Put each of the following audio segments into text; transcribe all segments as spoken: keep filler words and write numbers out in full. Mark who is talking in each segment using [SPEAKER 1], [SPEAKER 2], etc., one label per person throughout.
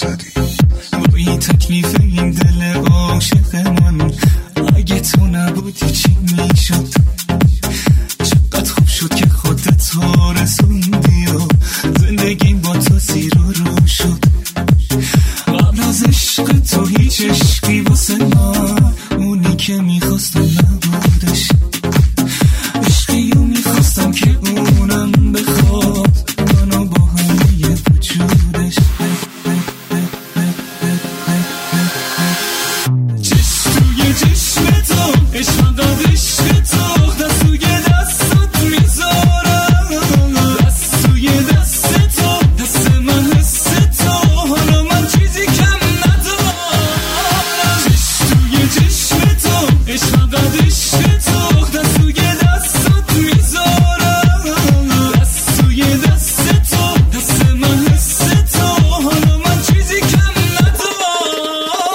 [SPEAKER 1] زدی.
[SPEAKER 2] وای تکلیف این دل عاشق من، اگه تو نبودی چی میشد؟ چقدر خوب شد که خودت تو رسوندی و زندگیم با تو زیر و رو شد. قبل از عشق تو هیچ عشقی واسه من، اونی که میخواستم نبودش. عشقی رو میخواستم که اونم بخواد منو با همه وجودش. چشم توی چشم تو، عشق قد عشق تو، دست توی دستت میذارم، دست توی دست تو، دست من حس تو، حالا من چیزی کم ندارم. چشم توی چشم تو، عشق قد عشق تو، دست توی دستت میذارم، دست توی دست تو، دست من حس تو، حالا من چیزی کم ندارم.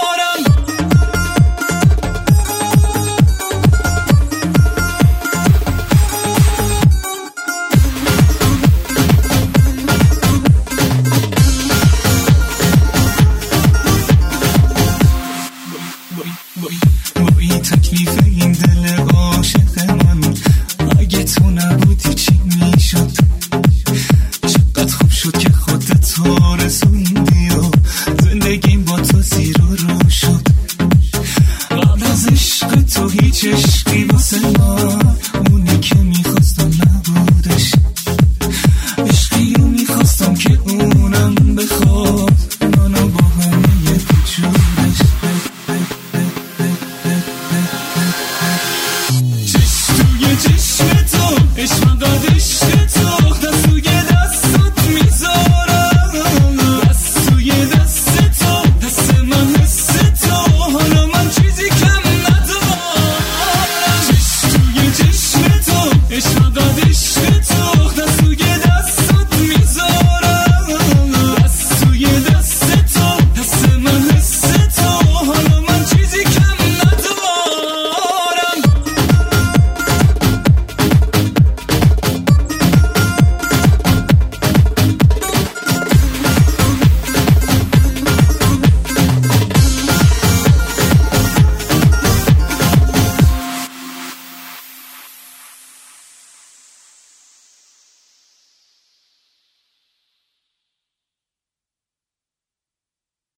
[SPEAKER 2] وای تکلیف این دل عاشق من، اگه تو نبودی چی میشد؟ چقدر خوب شد که خودت تو رسوندی و زندگیم با تو زیر و رو شد. قبل از عشق تو هیچ عشقی واسه من،